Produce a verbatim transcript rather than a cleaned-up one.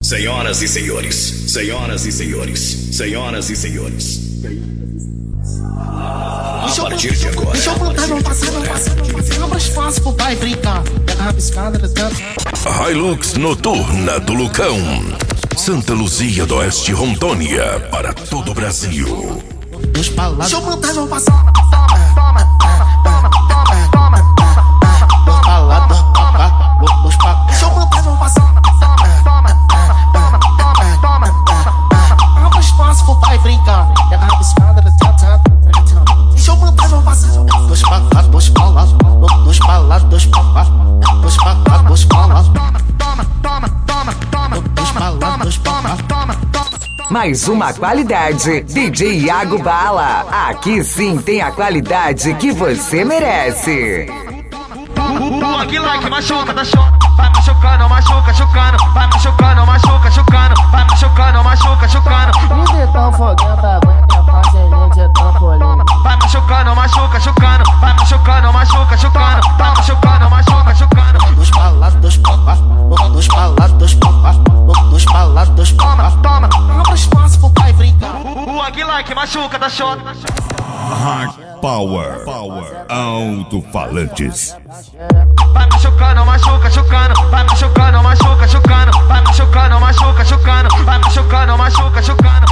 Senhoras e senhores, senhoras e senhores, senhoras e senhores. A partir de agora. Deixa eu botar no passado, passado. Abra espaço pro pai brincar. Pega a rabiscada, Hilux noturna do Lucão. Santa Luzia do Oeste, Rondônia, para todo o Brasil. Deixa eu botar no passado. Abra espaço pro pai brincar. Pega a rabiscada, deixa eu botar no passado. Dois pra lá, dois pra lá, dois pra lá, dois pra lá, dois pra lá, dois pra lá. Dois pra lá, dois pra lá. Mais uma qualidade, D J Iago Bala. Aqui sim tem a qualidade que você merece. O aqui like machuca, tá choca. Vai machucando, machuca, chocando. Vai machucando, machuca, chocando. Vai machucando, machuca, chocando. E de tão foguenta, aguenta a parcelinha de trampolim. Vai machucando, machuca, chocando. Vai machucando, machuca, chocando. Vai machucando, machuca, chocando. Dois pra lá, dois pra lá, dois pra lá, dois pra lá, dois pra lá, dois pra lá. Toma, abra espaço pro pai brincar. O aqui like machuca, tá choca. Hard Power, Power, alto-falantes. Vai machucando, machuca, chocando. Vai machucando, machuca, chocando. Vai machucando, machuca, chocando. Vai machucando, machuca, chocando.